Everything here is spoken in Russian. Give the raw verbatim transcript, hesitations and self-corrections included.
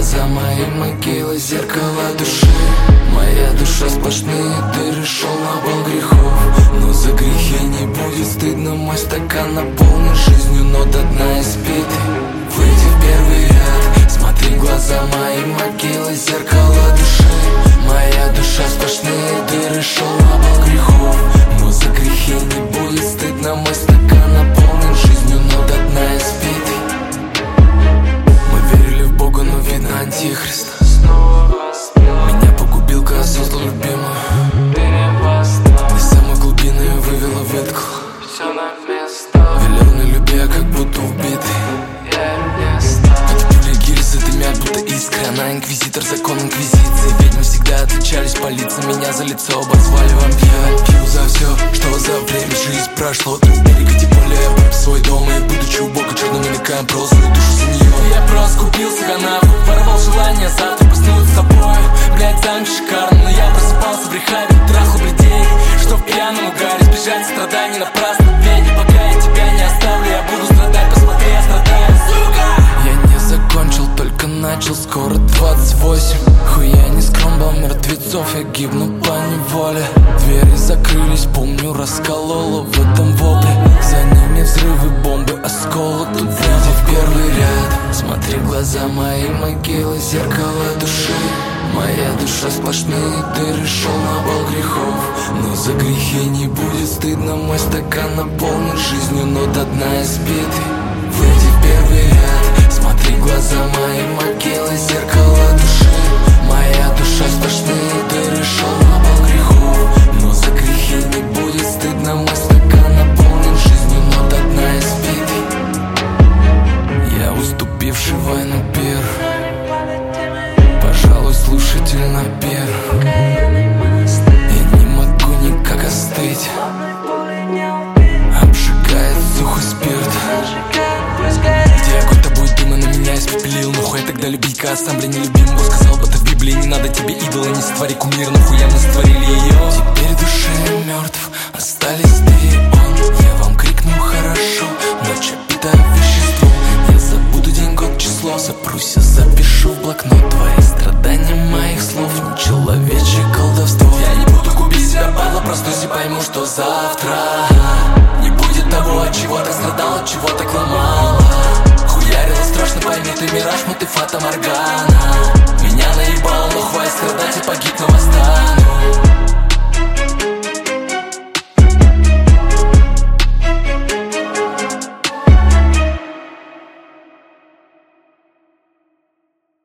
глаза мои могилы, зеркало души. Моя душа сплошные дыры, шел на бал грехов. Но за грехи не будет стыдно, мой стакан наполнен жизнью, но до дна испитый. Выйди в первый ряд, смотри в глаза мои могилы, зеркало души. Моя душа сплошные дыры, шел на бал грехов. Но за грехи не будет стыдно, мой стакан наполнен жизнью, но до дна испитый. Мы верили в Бога, но видно антихрист. Меня погубил, когда создал любимую. Из самой глубины вывела, выткал. Все на место. Велел не любя, как будто убитый. От пули гильзы дымят, будто искры. Она инквизитор, закон инквизиции. Ведьмы всегда отличались по лицам. Меня за лицо обозвали вампиром. Пью за все, что за время жизнь прошло. Ты берег, тем более в свой дом. И будучи у Бога, черным намекаем про свою душу за нее. Я просто купил себя нахуй, воровал желание завтра проснуться с тобой. Блять, там шикарно, но я просыпался в рехабе, трахал людей, что в пьяном угаре. Избежать страданий напрасно, ведь пока я тебя не оставлю, я буду страдать, посмотри, я страдаю, сука. Я не закончил, только начал, скоро двадцать восемь. Хуя не скромбал мертвецов, я гибну по неволе. Двери закрылись, помню, раскололо в этом вопле. За ними взрывы, бомбы, осколок. Тут прямо в первый ряд, смотри в глаза мои могилы, зеркало души. Моя душа сплошные дыры, шел на бал грехов. Но за грехи не будет стыдно, мой стакан наполнен жизнью, но до дна избитый. Выйди в первый ряд, смотри в глаза мои могилы, зеркало души. Моя душа сплошные дыры, шел на бал грехов. Но за грехи не будет стыдно, мой стакан наполнен жизнью, но до дна избитый. Я уступивший войну пир, пожалуй, слушатель на пир. Я не могу никак остыть, обжигает сухой спирт. Где огонь тобой дыма на меня испепелил. Ну хуй тогда любить, когда сам, бля, не любим. Бог сказал бы это в Библии, не надо тебе идола, не сотвори кумир. Нахуя мы сотворили ее? Теперь в душе мертв, остались ты и он. Я вам крикну хорошо, ночь питаю веществом. Я забуду день, год, число, запрусь, я запишу в блокнот твои страдания моих слов. Не человечье колдовство. Я не буду губить себя, падла, проснусь и пойму, что завтра не будет того, от чего так страдал, от чего так ломала. Хуярила страшно, пойми, ты мираж, мы ты фата Моргана.